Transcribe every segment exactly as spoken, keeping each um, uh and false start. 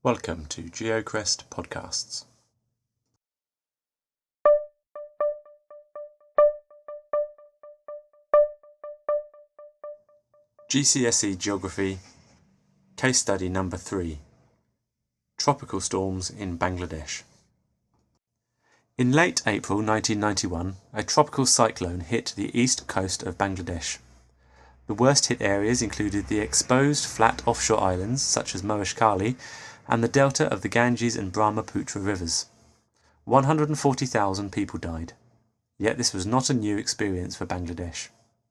Welcome to GeoCrest Podcasts. G C S E Geography, Case Study Number three, Tropical Storms in Bangladesh. In late April nineteen ninety-one, a tropical cyclone hit the east coast of Bangladesh. The worst hit areas included the exposed flat offshore islands such as Moheshkhali and the delta of the Ganges and Brahmaputra rivers. one hundred forty thousand people died. Yet this was not a new experience for Bangladesh.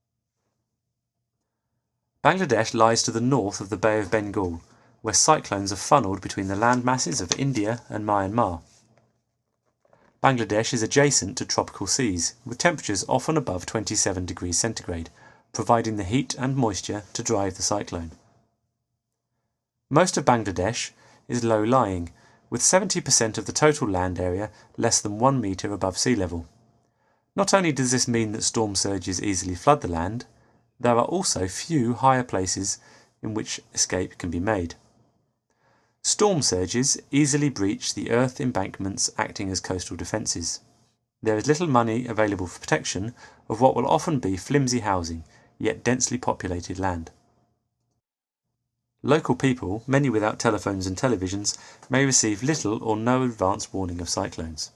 Bangladesh lies to the north of the Bay of Bengal, where cyclones are funneled between the land masses of India and Myanmar. Bangladesh is adjacent to tropical seas, with temperatures often above twenty-seven degrees centigrade, providing the heat and moisture to drive the cyclone. Most of Bangladesh is low-lying, with seventy percent of the total land area less than one metre above sea level. Not only does this mean that storm surges easily flood the land, there are also few higher places in which escape can be made. Storm surges easily breach the earth embankments acting as coastal defences. There is little money available for protection of what will often be flimsy housing, yet densely populated land. Local people, many without telephones and televisions, may receive little or no advance warning of cyclones.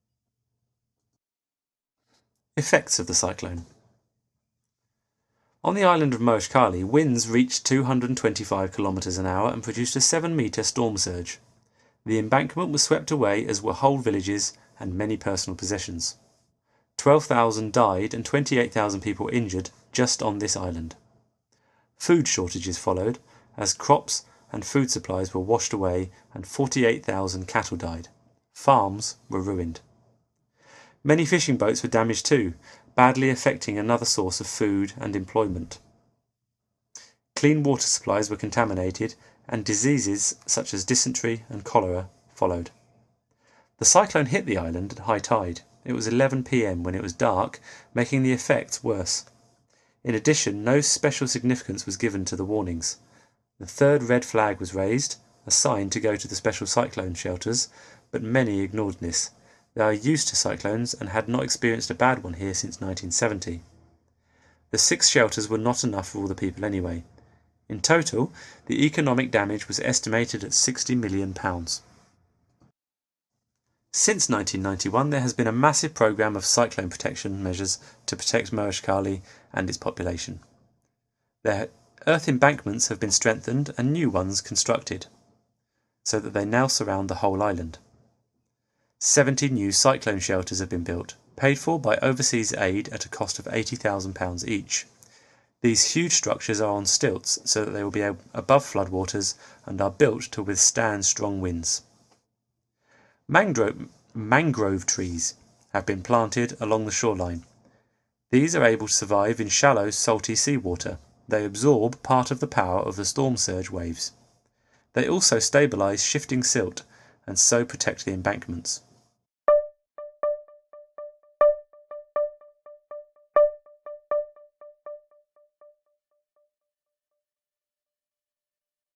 Effects of the cyclone. On the island of Moheshkhali, winds reached two hundred twenty-five kilometres an hour and produced a seven metre storm surge. The embankment was swept away, as were whole villages and many personal possessions. twelve thousand died and twenty-eight thousand people injured just on this island. Food shortages followed, as crops and food supplies were washed away and forty-eight thousand cattle died. Farms were ruined. Many fishing boats were damaged too, badly affecting another source of food and employment. Clean water supplies were contaminated, and diseases such as dysentery and cholera followed. The cyclone hit the island at high tide. It was eleven p m when it was dark, making the effects worse. In addition, no special significance was given to the warnings. The third red flag was raised, a sign to go to the special cyclone shelters, but many ignored this. They are used to cyclones and had not experienced a bad one here since nineteen seventy. The six shelters were not enough for all the people anyway. In total, the economic damage was estimated at sixty million pounds. Since nineteen ninety-one, there has been a massive programme of cyclone protection measures to protect Moheshkhali and its population. Their earth embankments have been strengthened and new ones constructed, so that they now surround the whole island. Seventy new cyclone shelters have been built, paid for by overseas aid at a cost of eighty thousand pounds each. These huge structures are on stilts so that they will be above floodwaters and are built to withstand strong winds. Mangrove, mangrove trees have been planted along the shoreline. These are able to survive in shallow, salty seawater. They absorb part of the power of the storm surge waves. They also stabilise shifting silt and so protect the embankments.